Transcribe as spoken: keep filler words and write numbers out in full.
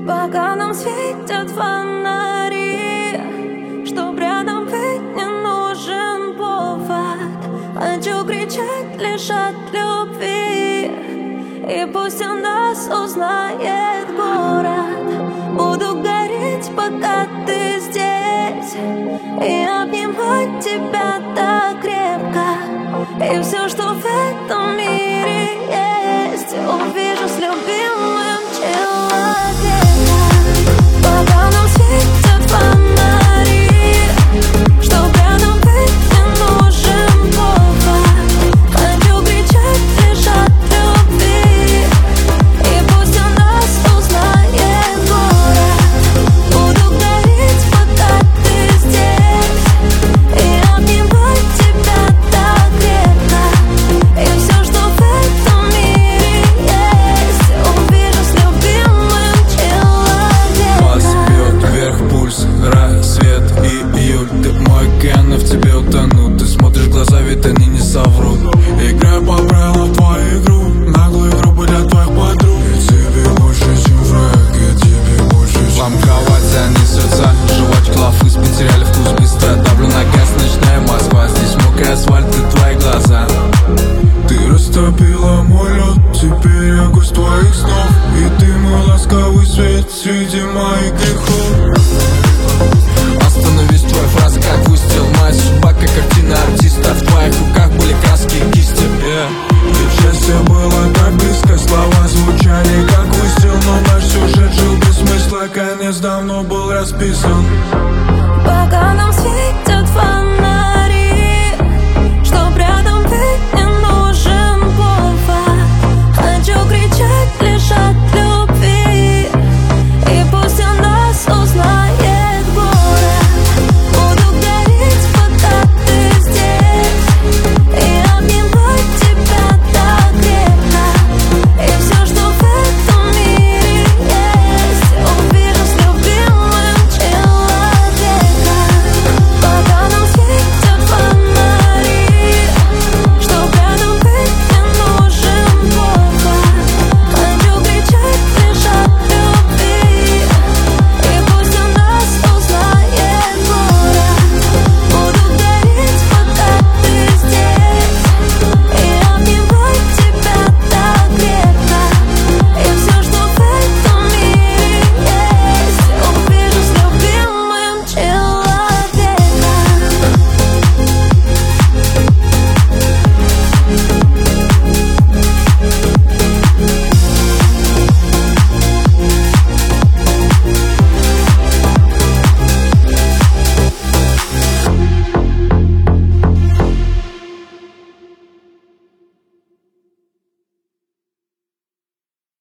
Пока нам светят фонари, чтоб рядом быть не нужен повод. Хочу кричать лишь от любви, и пусть о нас узнает город. Буду гореть, пока ты здесь, и обнимать тебя так крепко. И все, что в этом мире есть, увижу с любимым человеком. Пока нам светят фонари, чтоб рядом быть не нужен повод. Хочу кричать лишь от любви, и пусть о нас узнает город. Буду гореть, пока ты здесь, и обнимать тебя так крепко. И все, что в этом мире есть, увижу с любимым человеком. Вас бьет вверх пульс, рассвет и июль. Ты мой кен, и в тебе утону. Ты смотришь в глаза, ведь они не соврут. Играю по правилам в твою игру, наглую игру для твоих подруг. Я тебе больше, чем враг, я тебе больше, чем вам кровать занесется, жвачки лафыс потеряли вкус. Быстро давлю на газ, ночная Москва. Здесь мокрый асфальт и твои глаза. Ты растопила мой лед, теперь я гость твоих снов. И ты мой ласковый свет среди моих грехов. Остановись, твоя фраза как выстрел, моя судьба как картина артиста. В твоих руках были краски и кисти, yeah. И счастье было так близко, слова звучали как выстрел. Но наш сюжет жил без смысла, конец давно был расписан. Пока нам светят